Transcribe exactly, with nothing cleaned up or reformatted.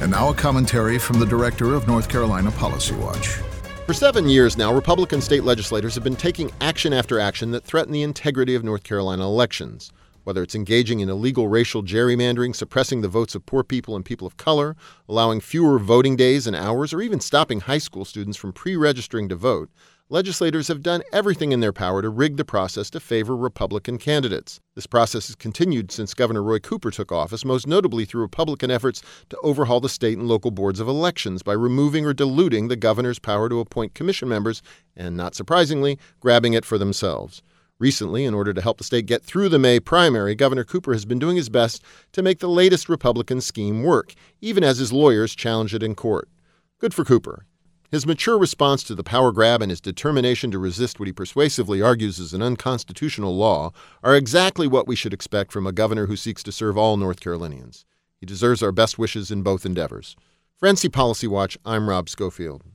And now a commentary from the director of North Carolina Policy Watch. For seven years now, Republican state legislators have been taking action after action that threaten the integrity of North Carolina elections. Whether it's engaging in illegal racial gerrymandering, suppressing the votes of poor people and people of color, allowing fewer voting days and hours, or even stopping high school students from pre-registering to vote, legislators have done everything in their power to rig the process to favor Republican candidates. This process has continued since Governor Roy Cooper took office, most notably through Republican efforts to overhaul the state and local boards of elections by removing or diluting the governor's power to appoint commission members and, not surprisingly, grabbing it for themselves. Recently, in order to help the state get through the May primary, Governor Cooper has been doing his best to make the latest Republican scheme work, even as his lawyers challenge it in court. Good for Cooper. His mature response to the power grab and his determination to resist what he persuasively argues is an unconstitutional law are exactly what we should expect from a governor who seeks to serve all North Carolinians. He deserves our best wishes in both endeavors. For N C Policy Watch, I'm Rob Schofield.